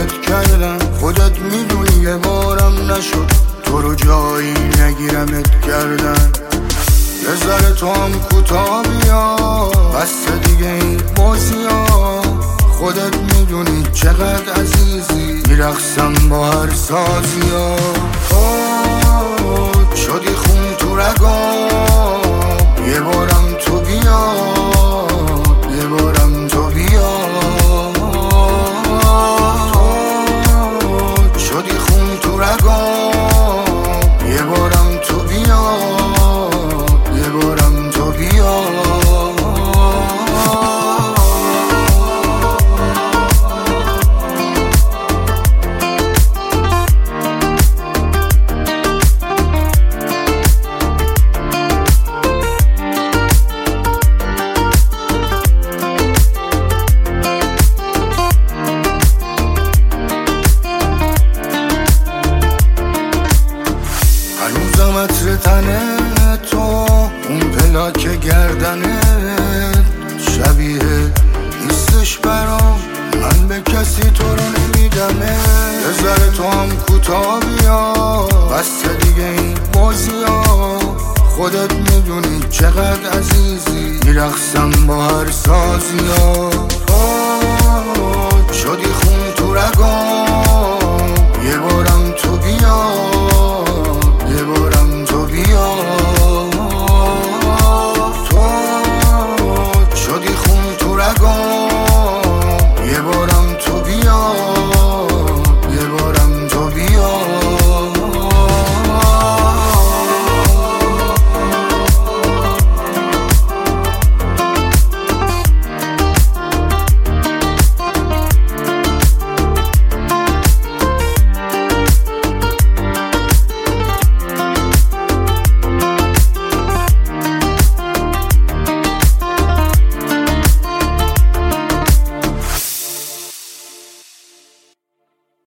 ولت کردم. خودت میدونی یه بارم نشد تو رو جایی نگیرمت کردن. یه ذره تو هم کوتاه بیا، بس دیگه این بازی ها. خودت میدونی چقدر عزیزی، میرقصم با هر سازی ها. شدی خون تو رگام، یه بارم تو بیا، یه بارم تو بیا. شدی خون تو رگام، یه بارم تو بیا، یه بارم تو بیا. هنوزم عطر تنه تو، اون پلاک گردنت شبیه نیستش برام. من به کسی تو رو نمیدمه. یه ذره تو هم کوتاه بیا، بس دیگه این بازی ها. خودت میدونی چقدر عزیزی، میرقصم با هر سازی ها. شدی خون تو رگام،